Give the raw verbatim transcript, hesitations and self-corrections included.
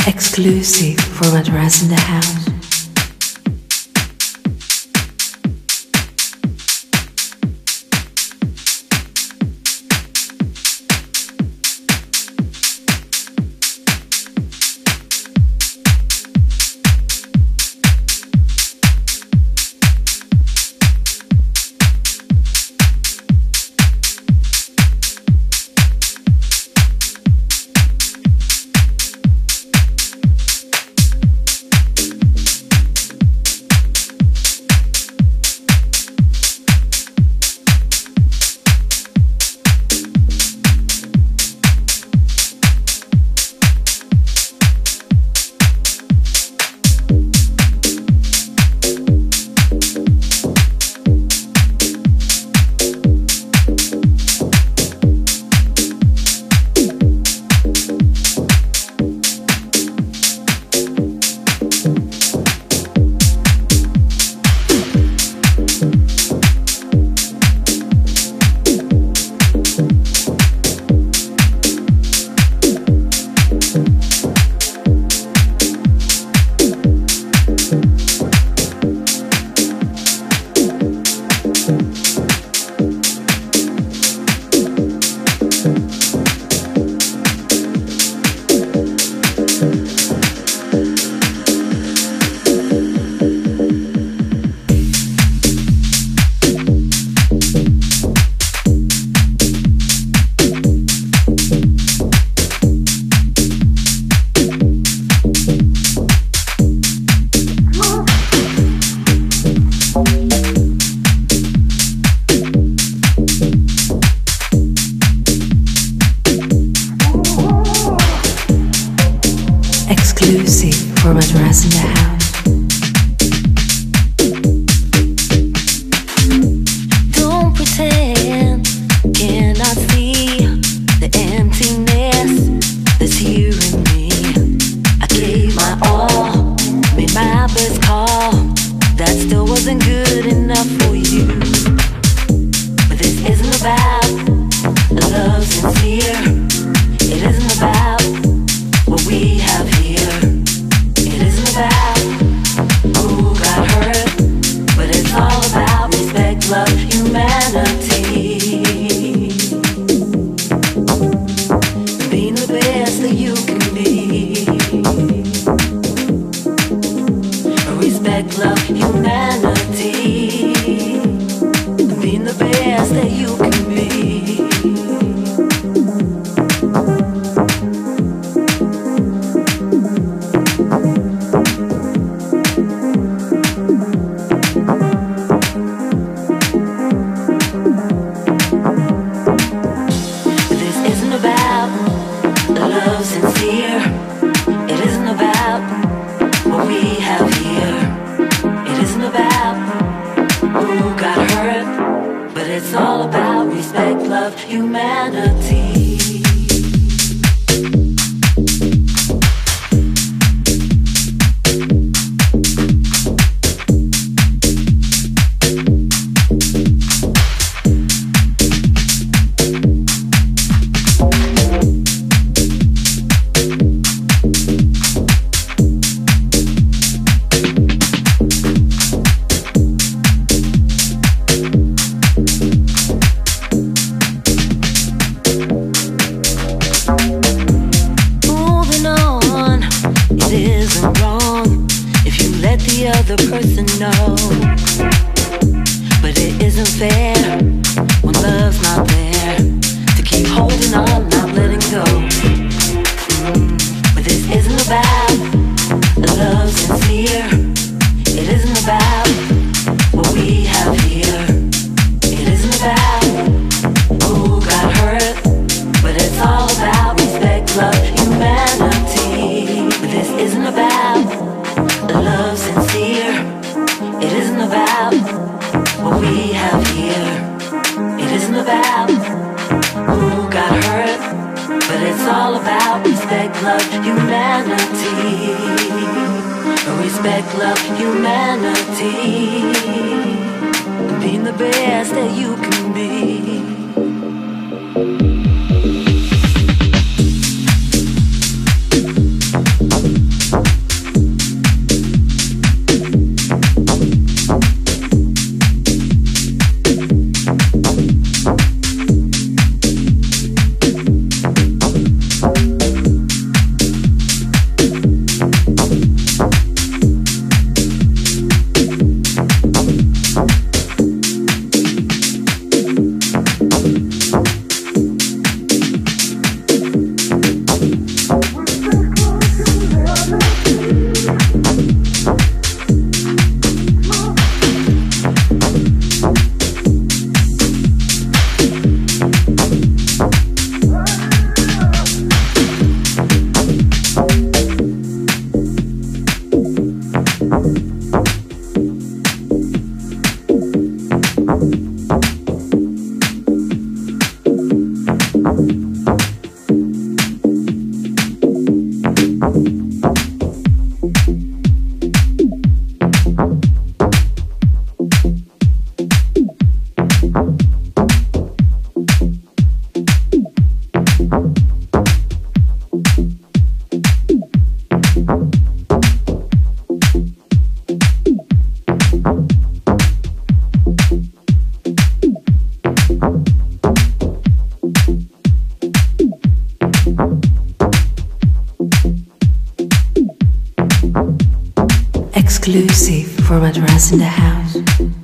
Exclusive from Address in the House. Exclusive from Address in the House. Don't pretend, cannot see the emptiness that's here in me. I gave my all, made my best call. That still wasn't good enough for you. But this isn't about love sincere. It isn't about what we have here. It isn't about who got hurt, but it's all about respect, love, humanity. Being the best that you can be. Respect, love, humanity. Being the best that you can be. It's all about respect, love, humanity. The person know, but it isn't fair when love's not there to keep holding on, not letting go. Mm, but this isn't about love sincere. It isn't about what we have here. It isn't about who got hurt, but it's all about respect, love, humanity. But this isn't about love sincere. It isn't about what we have here. It isn't about who got hurt, but it's all about respect, love, humanity. Respect, love, humanity. Being the best that you can be. Exclusive for Madras in the house.